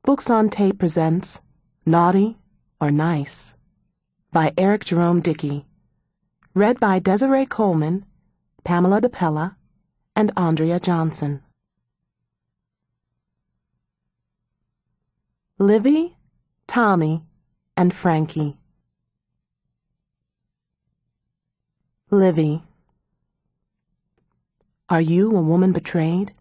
Books on Tape presents Naughty or Nice by Eric Jerome Dickey. Read by Desiree Coleman, Pamela DePella, and Andrea Johnson. Livy, Tommy, and Frankie. Livy. Are you a woman betrayed?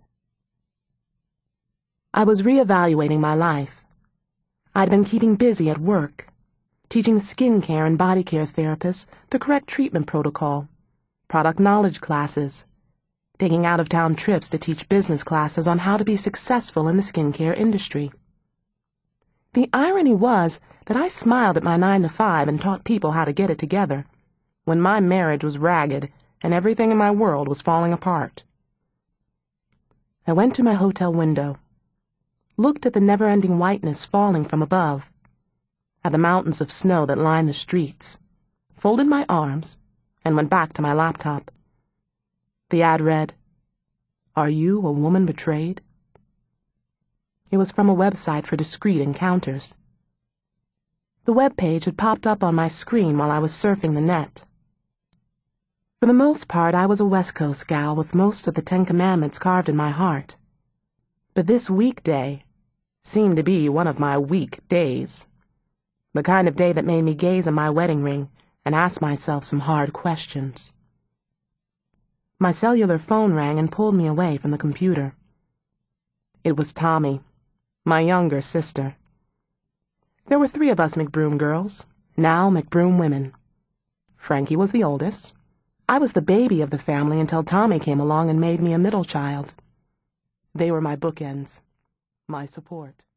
I was reevaluating my life. I'd been keeping busy at work, teaching skincare and body care therapists the correct treatment protocol, product knowledge classes, taking out-of-town trips to teach business classes on how to be successful in the skincare industry. The irony was that I smiled at my 9-to-5 and taught people how to get it together, when my marriage was ragged and everything in my world was falling apart. I went to my hotel window, looked at the never-ending whiteness falling from above, at the mountains of snow that lined the streets, folded my arms, and went back to my laptop. The ad read, "Are you a woman betrayed?" It was from a website for discreet encounters. The web page had popped up on my screen while I was surfing the net. For the most part, I was a West Coast gal with most of the 10 Commandments carved in my heart. But this weekday seemed to be one of my weak days. The kind of day that made me gaze at my wedding ring and ask myself some hard questions. My cellular phone rang and pulled me away from the computer. It was Tommy, my younger sister. There were 3 of us McBroom girls, now McBroom women. Frankie was the oldest. I was the baby of the family until Tommy came along and made me a middle child. They were my bookends, my support.